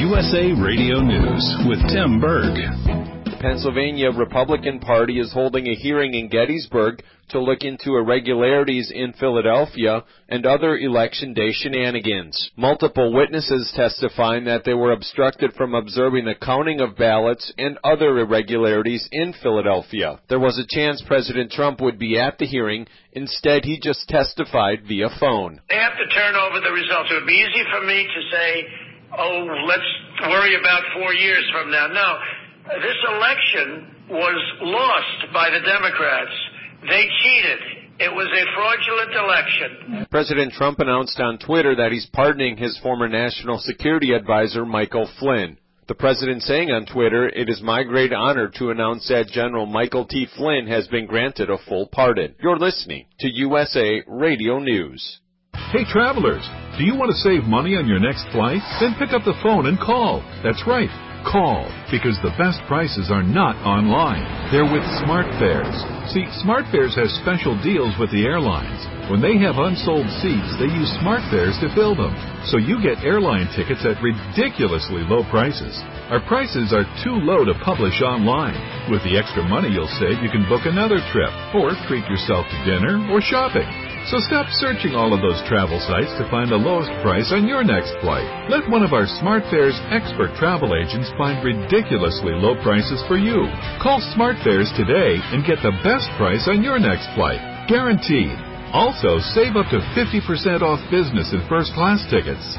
USA Radio News with Tim Berg. The Pennsylvania Republican Party is holding a hearing in Gettysburg to look into irregularities in Philadelphia and other Election Day shenanigans. Multiple witnesses testifying that they were obstructed from observing the counting of ballots and other irregularities in Philadelphia. There was a chance President Trump would be at the hearing. Instead, he just testified via phone. They have to turn over the results. It would be easy for me to say, let's worry about 4 years from now. No, this election was lost by the Democrats. They cheated. It was a fraudulent election. President Trump announced on Twitter that he's pardoning his former national security advisor, Michael Flynn. The president saying on Twitter, "It is my great honor to announce that General Michael T. Flynn has been granted a full pardon." You're listening to USA Radio News. Hey travelers, do you want to save money on your next flight? Then pick up the phone and call. That's right. Call, because the best prices are not online. They're with SmartFares. See, SmartFares has special deals with the airlines. When they have unsold seats, they use SmartFares to fill them. So you get airline tickets at ridiculously low prices. Our prices are too low to publish online. With the extra money you'll save, you can book another trip, or treat yourself to dinner or shopping. So stop searching all of those travel sites to find the lowest price on your next flight. Let one of our SmartFares expert travel agents find ridiculously low prices for you. Call SmartFares today and get the best price on your next flight. Guaranteed. Also, save up to 50% off business and first class tickets.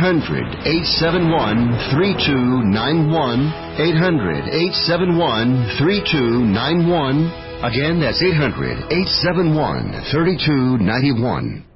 800-871-3291. 800-871-3291. Again, that's 800-871-3291.